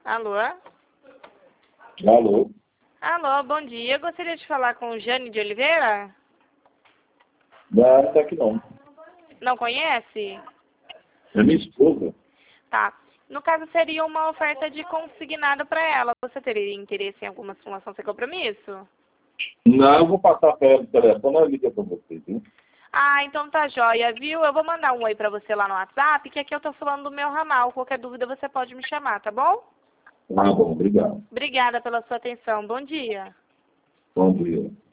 Alô? Alô? Alô, bom dia. Eu gostaria de falar com Jane de Oliveira. Não, até que não. Não conhece? É minha esposa. Tá. No caso, seria uma oferta de consignado para ela. Você teria interesse em alguma simulação sem compromisso? Não, eu vou passar para ela o telefone, ela liga para você, viu? Ah, então tá joia, viu? Eu vou mandar um oi pra você lá no WhatsApp, que aqui eu tô falando do meu ramal. Qualquer dúvida você pode me chamar, tá bom? Tá bom, obrigado. Obrigada pela sua atenção. Bom dia. Bom dia.